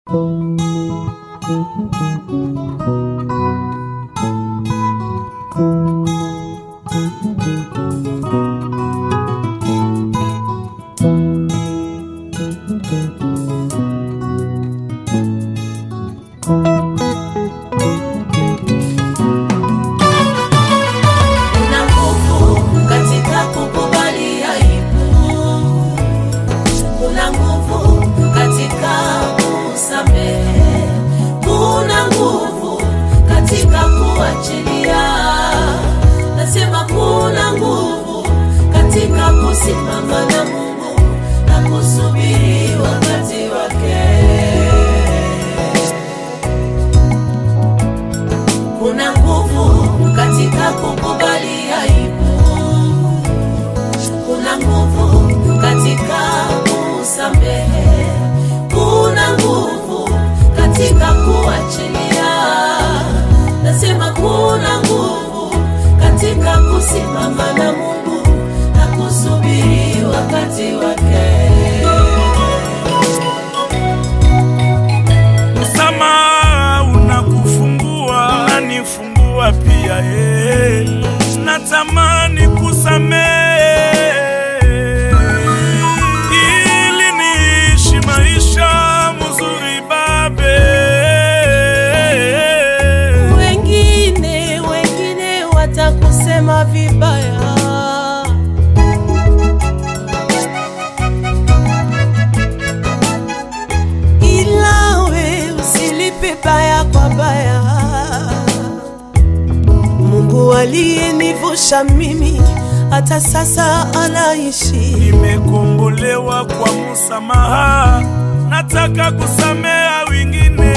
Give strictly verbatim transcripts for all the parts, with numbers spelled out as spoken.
Mimi hata sasa anaishi. Nimekombolewa kwa msamaha, nataka kusamea wengine.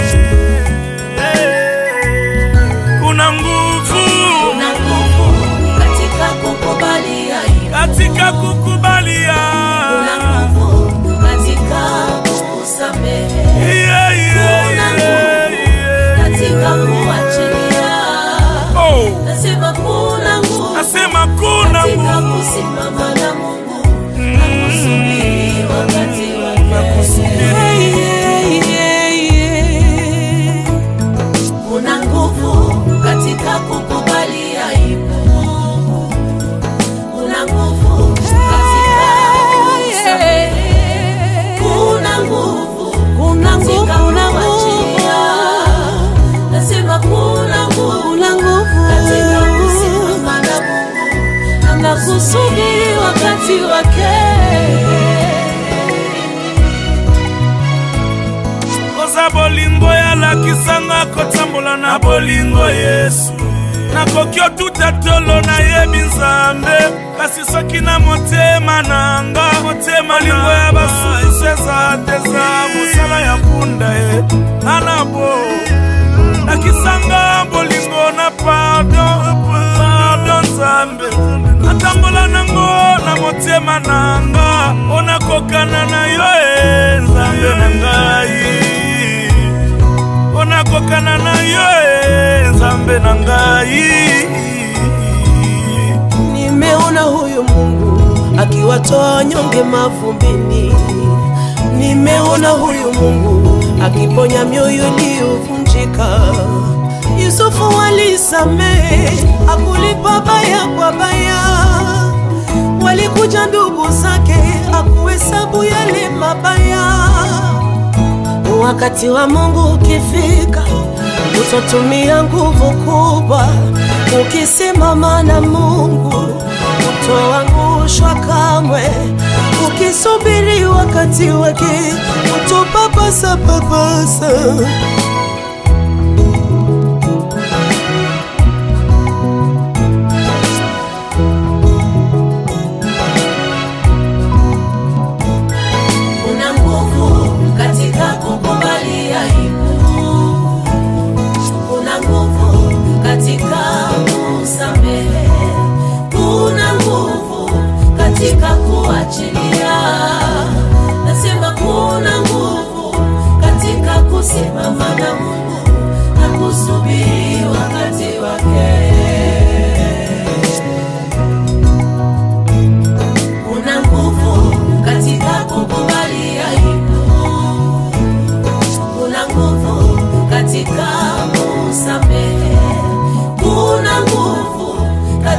Kuna nguvu, kuna nguvu katika kukubalia, katika kukubalia. Kuna nguvu katika kusamehe, yeah, yeah, kuna nguvu yeah, katika kuachilia. Oh, nasema kuna nguvu, nasema kuna nguvu kusimama na Mungu na kusubiri wakati wake. Yeah, yeah, yeah. Kuna nguvu katika kukubali aibu, kuna nguvu katika kusamehe, kuna nguvu, kuna nguvu, kuna kuachilia. Nasema kuna nguvu, kuna nguvu katika kusimama na Mungu na kusubiri wakati wake. Koza bolingo ya la kisanga kotambola na bolingo Yesu. Na kokyo tutatolo na yebi Nzambe. Kasi soki na motema nanga, motema lingo ya basu seza teza musala ya punda e anabo. Na kisanga bolingo na pardon, pardon Nzambe. Natambola nango na motema nanga, ona kokana na yo e Nzambe na ngai. Ona kokana na yo e Nzambe na ngai. Nimeona huyu Mungu akiwatoa wanyonge mavumbini. Nimeona huyu Mungu akiponya mioyo iliyovunjika. Yusufu alisamehe, hakulipa baya kwa baya. Walikuja ndugu zake, hakuhesabu yale mabaya. Wakati wa Mungu ukifika, utatumia nguvu kubwa. Ukisimama na Mungu, utoangushwa kamwe. Ukisubiri wakati wake, utopapasa papasa. Katika kuachilia, nasema kuna nguvu katika kusimama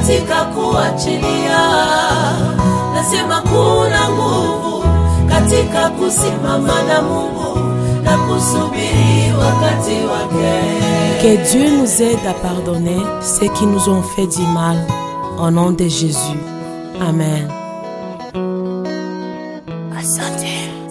katika kuachilia. Nasema kuna nguvu katika kusimama na Mungu na kusubiri wakati wake. Que Dieu nous aide à pardonner ceux qui nous ont fait du mal. Au nom de Jésus. Amen. Asante.